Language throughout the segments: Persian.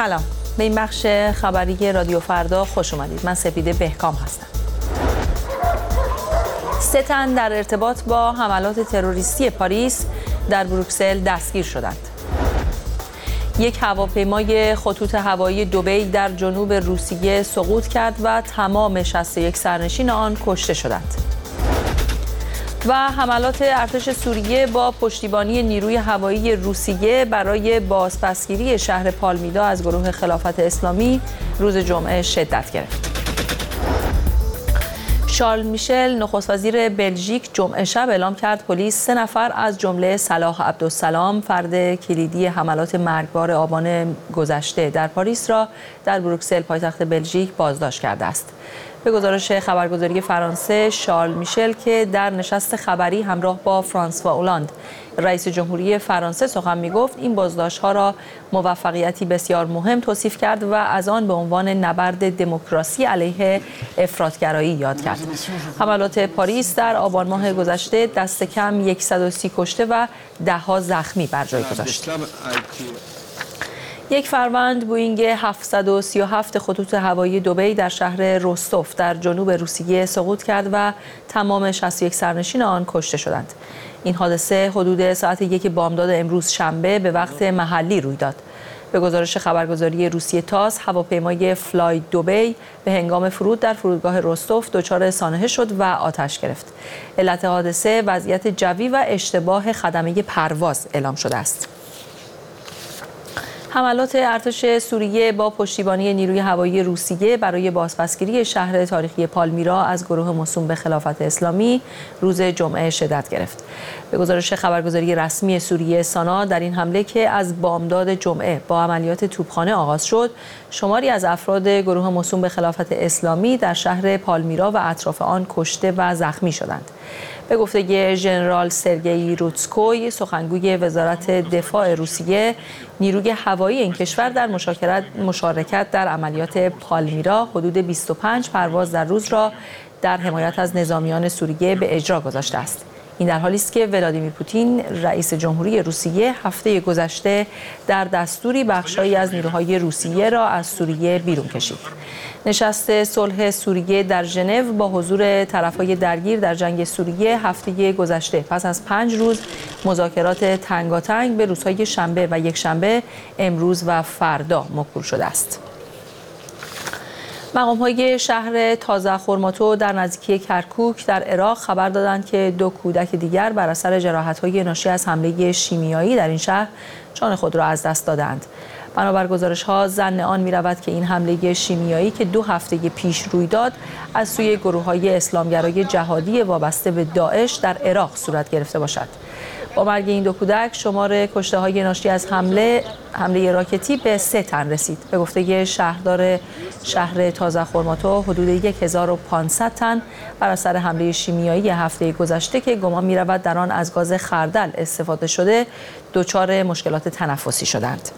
سلام، به این بخش خبری رادیو فردا خوش اومدید. من سپیده بهکام هستم. 3 تن در ارتباط با حملات تروریستی پاریس در بروکسل دستگیر شدند. یک هواپیمای خطوط هوایی دبی در جنوب روسیه سقوط کرد و تمام 61 سرنشین آن کشته شدند. و حملات ارتش سوریه با پشتیبانی نیروی هوایی روسیه برای بازپسگیری شهر پالمیرا از گروه خلافت اسلامی روز جمعه شدت گرفت. شارل میشل نخست وزیر بلژیک جمعه شب اعلام کرد پلیس 3 نفر از جمله صلاح عبدالسلام فرد کلیدی حملات مرگبار آبان گذشته در پاریس را در بروکسل پایتخت بلژیک بازداشت کرده است. به گزارش خبرگزاری فرانسه، شارل میشل که در نشست خبری همراه با فرانسوا اولاند رئیس جمهوری فرانسه سخن می‌گفت، این بازداشت‌ها را موفقیتی بسیار مهم توصیف کرد و از آن به عنوان نبرد دموکراسی علیه افراط‌گرایی یاد کرد. حملات پاریس در آبان ماه گذشته دست کم 130 کشته و ده‌ها زخمی بر جای گذاشت. یک فروند بوئینگ 737 خطوط هوایی دبی در شهر رستوف در جنوب روسیه سقوط کرد و تمام 61 سرنشین آن کشته شدند. این حادثه حدود ساعت 1 بامداد امروز شنبه به وقت محلی روی داد. به گزارش خبرگزاری روسیه تاس، هواپیمای فلای دبی به هنگام فرود در فرودگاه رستوف دچار سانحه شد و آتش گرفت. علت حادثه وضعیت جوی و اشتباه خدمه پرواز اعلام شده است. حملات ارتش سوریه با پشتیبانی نیروی هوایی روسیه برای بازپسگیری شهر تاریخی پالمیرا از گروه موسوم به خلافت اسلامی روز جمعه شدت گرفت. به گزارش خبرگزاری رسمی سوریه سانا، در این حمله که از بامداد جمعه با عملیات توپخانه آغاز شد، شماری از افراد گروه موسوم به خلافت اسلامی در شهر پالمیرا و اطراف آن کشته و زخمی شدند. به گفته ژنرال سرگئی روتسکوی، سخنگوی وزارت دفاع روسیه، نیروی هوایی این کشور در مشارکت در عملیات پالمیرا حدود 25 پرواز در روز را در حمایت از نظامیان سوریه به اجرا گذاشته است. این در حالی است که ولادیمیر پوتین رئیس جمهوری روسیه هفته گذشته در دستوری بخشایی از نیروهای روسیه را از سوریه بیرون کشید. نشست صلح سوریه در ژنو با حضور طرفهای درگیر در جنگ سوریه هفته گذشته پس از 5 روز مذاکرات تنگاتنگ به روزهای شنبه و یکشنبه امروز و فردا موکول شده است. مقام‌های شهر تازه خرماتو در نزدیکی کرکوک در عراق خبر دادند که 2 کودک دیگر بر اثر جراحت‌های ناشی از حمله شیمیایی در این شهر جان خود را از دست دادند. بنابر گزارش‌ها ظن آن می‌رود که این حمله شیمیایی که 2 هفته پیش روی داد از سوی گروه‌های اسلامگرای جهادی وابسته به داعش در عراق صورت گرفته باشد. با مرگ این 2 کودک شمار کشته‌های ناشی از حمله راکتی به 3 تن رسید. به گفته شهردار شهر تازه خرماتو، حدود 1500 تن بر اثر حمله شیمیایی هفته گذشته که گمان می‌رود در آن از گاز خردل استفاده شده دچار مشکلات تنفسی شدند.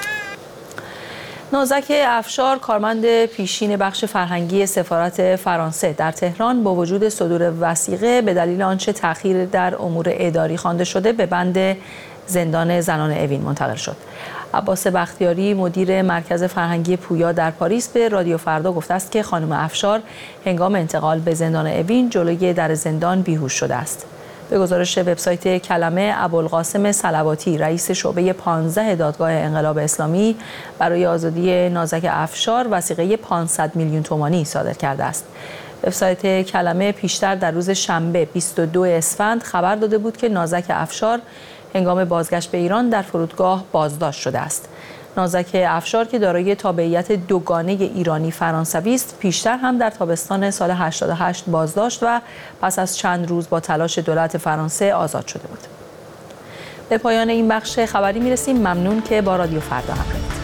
نازک افشار، کارمند پیشین بخش فرهنگی سفارت فرانسه در تهران، با وجود صدور وثیقه به دلیل آنچه تأخیر در امور اداری خوانده شده به بند زندان زنان اوین منتقل شد. عباس بختیاری، مدیر مرکز فرهنگی پویا در پاریس، به رادیو فردا گفته است که خانم افشار هنگام انتقال به زندان اوین جلوی در زندان بیهوش شده است. به گزارش وبسایت کلمه، ابوالقاسم صلواتی، رئیس شعبه 15 دادگاه انقلاب اسلامی، برای آزادی نازک افشار وثیقه 500 میلیون تومانی صادر کرده است. وبسایت کلمه پیشتر در روز شنبه 22 اسفند خبر داده بود که نازک افشار هنگام بازگشت به ایران در فرودگاه بازداشت شده است. نازک افشار که دارای تابعیت دوگانه ایرانی فرانسوی است، پیشتر هم در تابستان سال 88 بازداشت و پس از چند روز با تلاش دولت فرانسه آزاد شده بود. به پایان این بخش خبری میرسیم. ممنون که با رادیو فردا همراهید.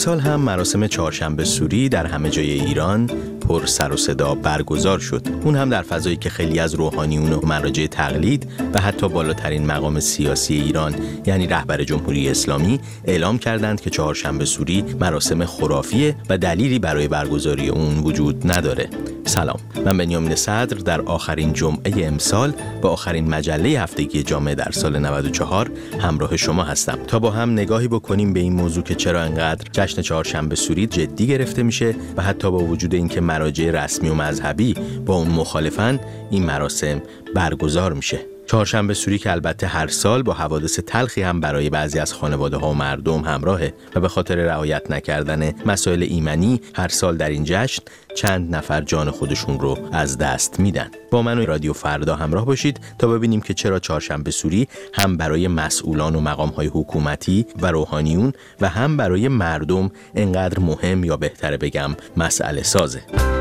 امسال هم مراسم چهارشنبه سوری در همه جای ایران پر سر و صدا برگزار شد. اون هم در فضایی که خیلی از روحانیون و مراجع تقلید و حتی بالاترین مقام سیاسی ایران یعنی رهبر جمهوری اسلامی اعلام کردند که چهارشنبه سوری مراسم خرافیه و دلیلی برای برگزاری اون وجود نداره. سلام، من بنیامین صدر در آخرین جمعه امسال با آخرین مجله هفتگی جامعه در سال 94 همراه شما هستم تا با هم نگاهی بکنیم به این موضوع که چرا انقدر جشن چهارشنبه سوری جدی گرفته میشه و حتی با وجود اینکه مراجع رسمی و مذهبی با اون مخالفن این مراسم برگزار میشه. چهارشنبه سوری که البته هر سال با حوادث تلخی هم برای بعضی از خانواده‌ها و مردم همراهه و به خاطر رعایت نکردن مسائل ایمنی هر سال در این جشن چند نفر جان خودشون رو از دست میدن. با من و رادیو فردا همراه باشید تا ببینیم که چرا چهارشنبه سوری هم برای مسئولان و مقام‌های حکومتی و روحانیون و هم برای مردم انقدر مهم یا بهتره بگم مسئله سازه.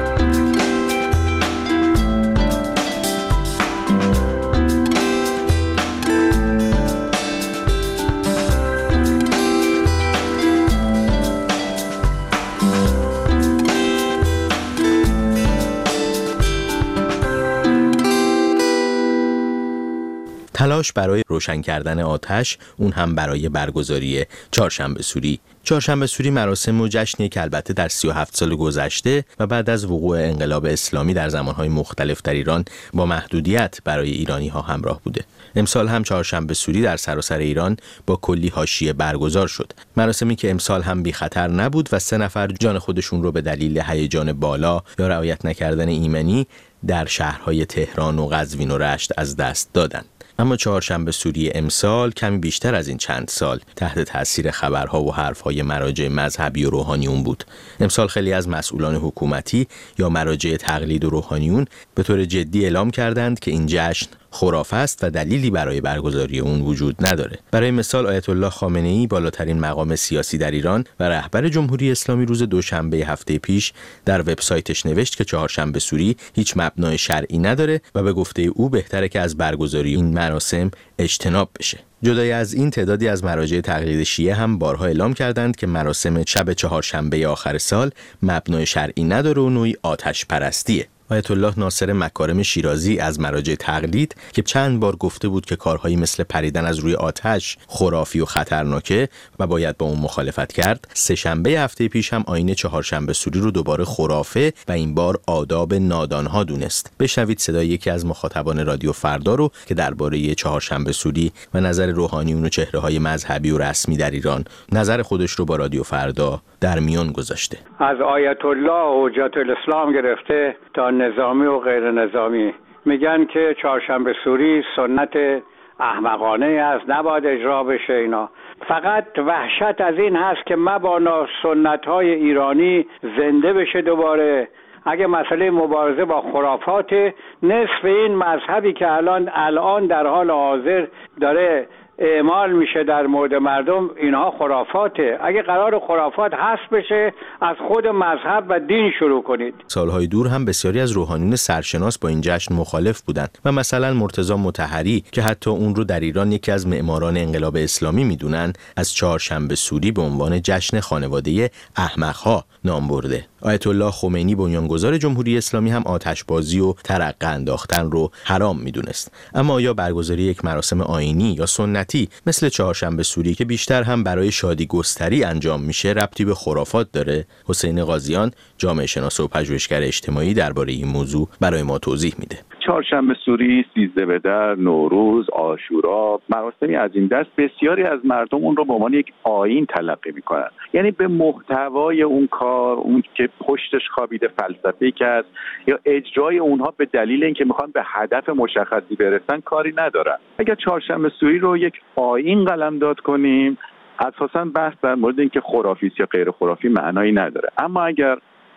تلاش برای روشن کردن آتش، اون هم برای برگزاری چهارشنبه سوری. چهارشنبه سوری مراسم و جشنی که البته در 37 سال گذشته و بعد از وقوع انقلاب اسلامی در زمانهای مختلف در ایران با محدودیت برای ایرانی‌ها همراه بوده. امسال هم چهارشنبه سوری در سراسر ایران با کلی حاشیه برگزار شد. مراسمی که امسال هم بی خطر نبود و 3 نفر جان خودشون رو به دلیل هیجان بالا یا رعایت نکردن ایمنی در شهرهای تهران و قزوین و رشت از دست دادند. اما چهارشنبه سوری امسال کمی بیشتر از این چند سال تحت تاثیر خبرها و حرفهای مراجع مذهبی و روحانیون بود. امسال خیلی از مسئولان حکومتی یا مراجع تقلید و روحانیون به طور جدی اعلام کردند که این جشن خرافه است و دلیلی برای برگزاری اون وجود نداره. برای مثال آیت الله خامنه‌ای بالاترین مقام سیاسی در ایران و رهبر جمهوری اسلامی روز دوشنبه هفته پیش در وبسایتش نوشت که چهارشنبه سوری هیچ مبنای شرعی نداره و به گفته او بهتره که از برگزاری این مراسم اجتناب بشه. جدای از این تعدادی از مراجع تقلید شیعه هم بارها اعلام کردند که مراسم شب چهارشنبه آخر سال مبنای شرعی نداره و نوعی آتش پرستیه. آیت الله ناصر مکارم شیرازی از مراجع تقلید که چند بار گفته بود که کارهایی مثل پریدن از روی آتش خرافی و خطرناکه و باید با اون مخالفت کرد، سه‌شنبه هفته پیش هم آیین چهارشنبه سوری رو دوباره خرافه و این بار آداب نادانها دونست. بشنوید صدای یکی از مخاطبان رادیو فردا رو که درباره چهارشنبه سوری و نظر روحانیون و چهره‌های مذهبی و رسمی در ایران نظر خودش رو با رادیو فردا در میان گذاشته. از آیت الله حجت الاسلام گرفته تا نظامی و غیر نظامی میگن که چهارشنبه سوری سنت احمقانه است، نباید اجرا بشه. اینا فقط وحشت از این هست که مبادا سنت‌های ایرانی زنده بشه دوباره. اگه مسئله مبارزه با خرافات، نصف این مذهبی که الان در حال حاضر داره اعمال میشه در مورد مردم، اینها خرافاته. اگه قرار خرافات حذف بشه، از خود مذهب و دین شروع کنید. سالهای دور هم بسیاری از روحانیون سرشناس با این جشن مخالف بودند و مثلا مرتضی مطهری که حتی اون رو در ایران یکی از معماران انقلاب اسلامی میدونن، از چهارشنبه سوری به عنوان جشن خانواده احمق‌ها نام برده. آیت الله خمینی بنیانگذار جمهوری اسلامی هم آتشبازی و ترقه انداختن رو حرام میدونست. اما آیا برگزاری یک مراسم آیینی یا سنتی مثل چهارشنبه سوری که بیشتر هم برای شادی گستری انجام میشه ربطی به خرافات داره؟ حسین قاضیان، جامعه شناس و پژوهشگر اجتماعی، درباره این موضوع برای ما توضیح میده. چهارشنبه سوری، 13 بدر، نوروز، عاشورا، مراسمی از این دست بسیاری از مردم اون رو به عنوان یک آیین تلقی میکنن. یعنی به محتوای اون کار، اون که پشتش خوابیده فلسفه‌ای که هست یا اجرای اونها به دلیل اینکه میخوان به هدف مشخصی برسن کاری ندارن. اگر چهارشنبه سوری رو یک آیین قلمداد کنیم، اساساً بحث در مورد اینکه خرافی است یا غیر خرافی معنایی نداره. اما اگر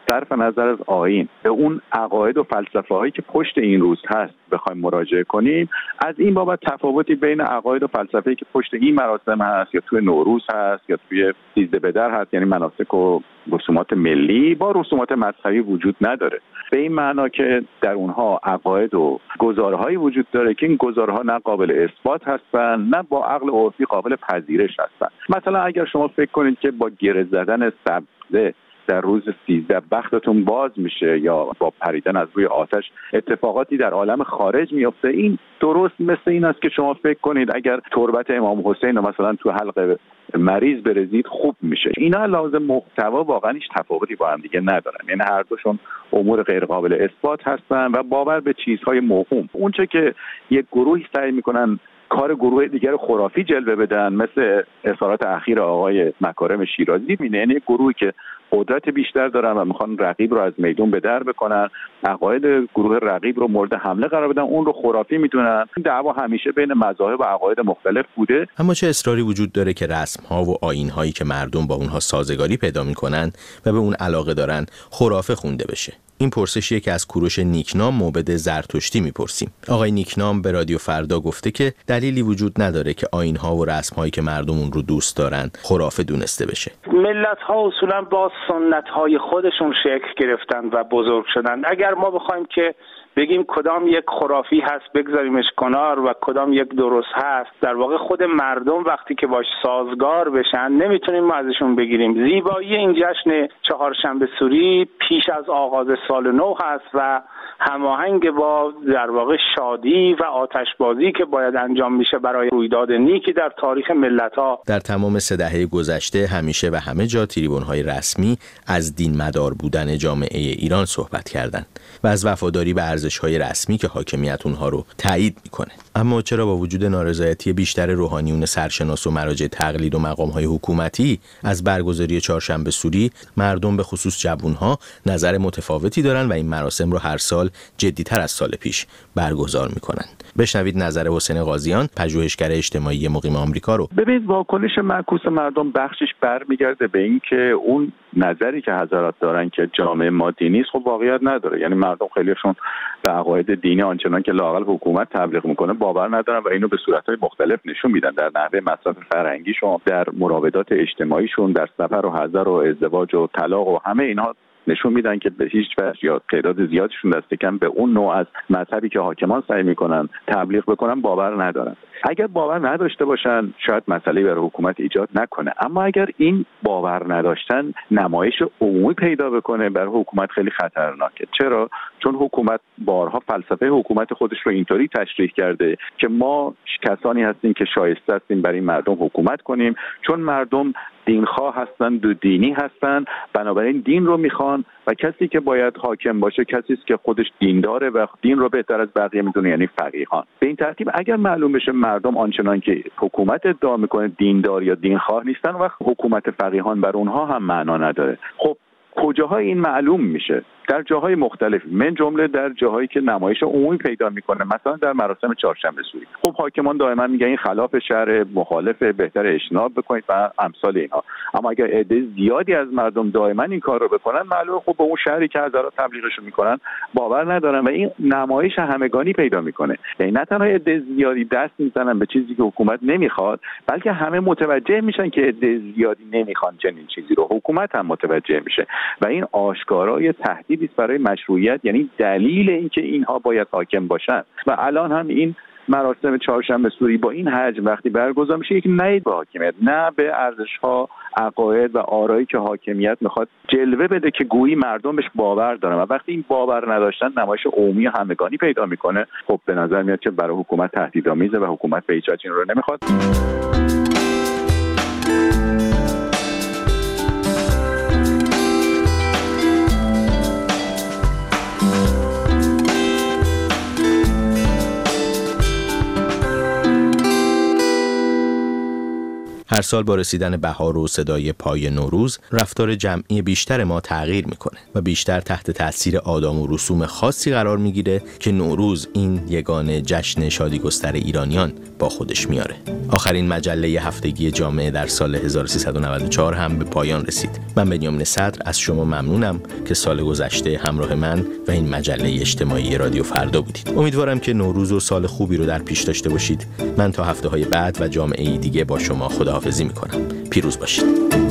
صرف نظر از آیین به اون عقاید و فلسفه هایی که پشت این روز هست بخوایم مراجعه کنیم، از این بابت تفاوتی بین عقاید و فلسفه‌ای که پشت این مراسم هست یا توی نوروز هست یا توی 13 بدر هست، یعنی مناسک و رسومات ملی با رسومات مذهبی وجود نداره. به این معنا که در اونها عقاید و گزاره‌هایی وجود داره که این گزارها نه قابل اثبات هستن نه با عقل عرفی قابل پذیرش هستن. مثلا اگر شما فکر کنید که با گره زدن سبزه در روز 13 بختتون باز میشه یا با پریدن از روی آتش اتفاقاتی در عالم خارج میفته، این درست مثل این است که شما فکر کنید اگر تربت امام حسین مثلا تو حلق مریض برزید خوب میشه. اینا لازم محتوا واقعا هیچ تفاوتی با هم دیگه ندارن، یعنی هر دوشون امور غیر قابل اثبات هستن و باور به چیزهای موهوم. اونچه که یک گروهی سعی میکنن کار گروه دیگر خرافی جلوه بدن، مثل اظهارات اخیر آقای مکارم شیرازی، یعنی گروهی که قدرت بیشتر دارن و میخوان رقیب رو از میدون به در بکنن، عقاید گروه رقیب رو مورد حمله قرار بدن، اون رو خرافی میدونن. این دعوا همیشه بین مذاهب و عقاید مختلف بوده. اما چه اصراری وجود داره که رسم‌ها و آیین‌هایی که مردم با اونها سازگاری پیدا میکنن و به اون علاقه دارن خرافه خونده بشه؟ این پرسشیه که از کوروش نیکنام موبد زرتشتی میپرسیم. آقای نیکنام به رادیو فردا گفته که دلیلی وجود نداره که آیین‌ها و رسم‌هایی که مردم اون رو دوست دارن خرافه دونسته بشه. ملت‌ها اصولاً با سنت‌های خودشون شکل گرفتن و بزرگ شدن. اگر ما بخوایم که بگیم کدام یک خرافی هست بگذاریمش کنار و کدام یک درست هست، در واقع خود مردم وقتی که باش سازگار بشن نمیتونیم ما ازشون بگیریم. زیبایی این جشن چهارشنبه سوری پیش از آغاز سال نو هست و هماهنگ با در واقع شادی و آتشبازی که باید انجام میشه برای رویداد نیکی در تاریخ ملت‌ها. در تمام 3 دهه گذشته همیشه و همه جا تریبون‌های رسمی از دین مدار بودن جامعه ایران صحبت کردند و از وفاداری به ارزش‌های رسمی که حاکمیت اونها رو تایید میکنه. اما چرا با وجود نارضایتی بیشتر روحانیون سرشناس و مراجع تقلید و مقام‌های حکومتی از برگزاری چهارشنبه سوری، مردم به خصوص جوان‌ها نظر متفاوتی دارن و این مراسم رو هر سال جدی‌تر از سال پیش برگزار میکنن؟ بشنوید نظر حسین قاضیان، پژوهشگر اجتماعی مقیم آمریکا رو. ببینید، واکنش معکوس مردم بخشش برمیگرده به این که اون نظری که حضرات دارن که جامعه ما دینی است، خب واقعیت نداره. یعنی مردم خیلیشون به عقاید دینی آنچنان که لااقل حکومت تبلیغ میکنه باور ندارن و اینو به صورت‌های مختلف نشون میدن، در نحوه مصرف فرهنگیشون، در مراودات اجتماعیشون، در سفر و حضر و ازدواج و طلاق و همه اینها نشون میدن که به هیچ وجه یا تعداد زیادشون دست کم به اون نوع از مذهبی که حاکمان سعی میکنن تبلیغ بکنن باور ندارن. اگر باور نداشته باشن شاید مسئله برای حکومت ایجاد نکنه، اما اگر این باور نداشتن نمایش عمومی پیدا بکنه برای حکومت خیلی خطرناکه. چرا؟ چون حکومت بارها فلسفه حکومت خودش رو اینطوری تشریح کرده که ما کسانی هستیم که شایسته هستیم برای مردم حکومت کنیم، چون مردم دینخواه هستند و دینی هستند، بنابراین دین رو میخوان و کسی که باید حاکم باشه کسی است که خودش دینداره و دین رو بهتر از بقیه میدونه، یعنی فقیهان. به این ترتیب اگر معلوم بشه مردم آنچنان که حکومت ادعا میکنه دیندار یا دینخواه نیستن، وقت حکومت فقیهان بر اونها هم معنا نداره. خب کجاهای این معلوم میشه؟ در جاهای مختلفی، من جمله در جاهایی که نمایش عمومی پیدا میکنه، مثلا در مراسم چهارشنبه سوری. خب حاکمان دائما میگن این خلاف شرع، مخالف، بهتر اجتناب بکنید و امثال اینها. اما اگر عده زیادی از مردم دائما این کار رو بکنن، معلومه خب به اون شهری که هزارا تبلیغش میکنن باور ندارن و این نمایش همگانی پیدا میکنه. یعنی نه تنها عده زیادی دست میزنن به چیزی که حکومت نمیخواد، بلکه همه متوجه میشن که عده زیادی نمیخوان چنین چیزی رو، حکومت هم متوجه میشه و این آشکارای تهدید است برای مشروعیت، یعنی دلیل اینکه اینها باید حاکم باشن. و الان هم این مراسم چهارشنبه سوری با این حجم وقتی برگزار میشه، یک نهید به حاکمیت، نه به ارزش‌ها، عقاید و آرایی که حاکمیت میخواد جلوه بده که گویی مردم بهش باور دارن. و وقتی این باور نداشتن نمایش عمومی همگانی پیدا میکنه، خب به نظر میاد که برای حکومت تهدیدآمیزه و حکومت به هیچ وجه این رو نمیخواد. هر سال با رسیدن بهار و صدای پای نوروز، رفتار جمعی بیشتر ما تغییر میکنه و بیشتر تحت تاثیر آداب و رسوم خاصی قرار میگیره که نوروز این یگانه جشن شادیگستر ایرانیان با خودش میاره. آخرین مجله هفتگی جامعه در سال 1394 هم به پایان رسید. من بنیامین صدر از شما ممنونم که سال گذشته همراه من و این مجله اجتماعی رادیو فردا بودید. امیدوارم که نوروز و سال خوبی رو در پیش داشته باشید. من تا هفته‌های بعد و جامعه دیگه با شما خداحافظی میکنم. پیروز باشید.